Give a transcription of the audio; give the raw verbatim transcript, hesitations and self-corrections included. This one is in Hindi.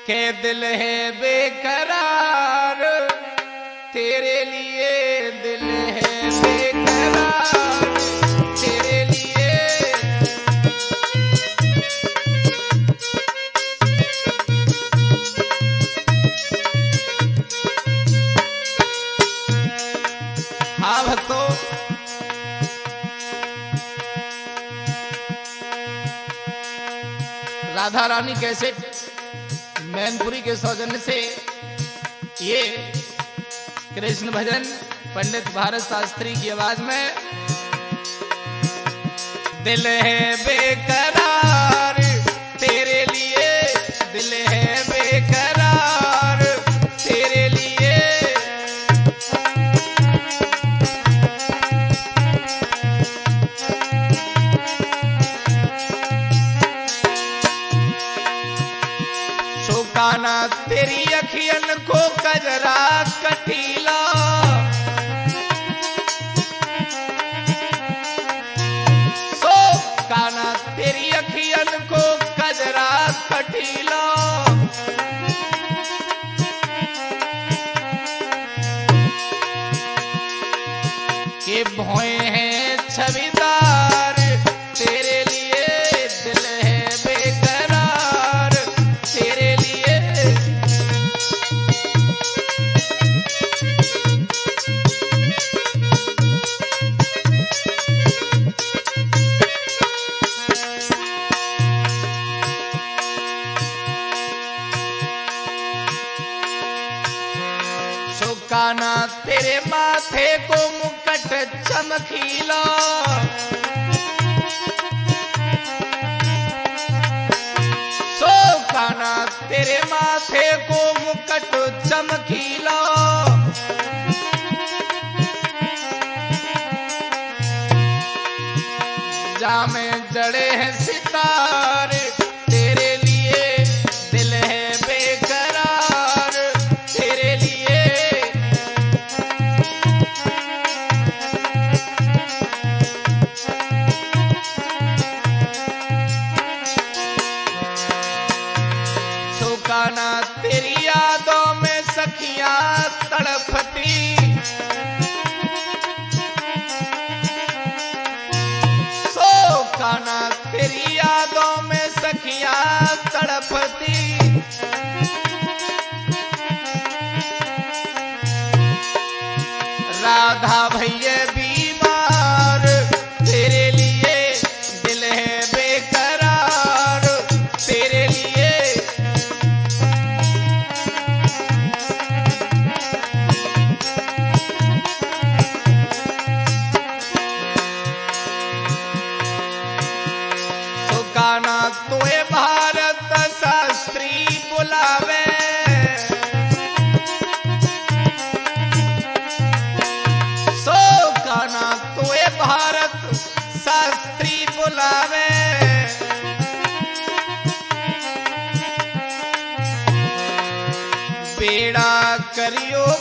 के दिल है बेकरार, तेरे लिए दिल है बेकरार, तेरे लिए। हाँ भक्तों, राधा रानी कैसे मैनपुरी के सौजन्य से ये कृष्ण भजन पंडित भारत शास्त्री की आवाज में। दिल है बेकरार तेरे लिए, दिल है बेकरार तेरे लिए। सुकाना तेरी अखियन को कजरा कटीला, सुकाना तेरी अखियन को कजरा कटीला। के भोए हैं छविदार तेरे लिए, दिल है बेकरार तेरे लिए। सुकाना तेरे माथे को मुकुट चमकीला, सुकाना तेरे माथे को मुकुट चमकीला। जामे जड़े हैं सितारे तेरे लिए, दिल है बेकरार तेरे लिए। सुकाना तेरी यादों में सखियां तड़पती, सुकाना तेरी यादों में सखियां तड़पती। राधा भैया बीमार तेरे लिए, दिल है बेकरार तेरे लिए। सुकाना तुए भारत शास्त्री बुलावे, सुकाना तुए भारत शास्त्री बुलावे। बेड़ा करियो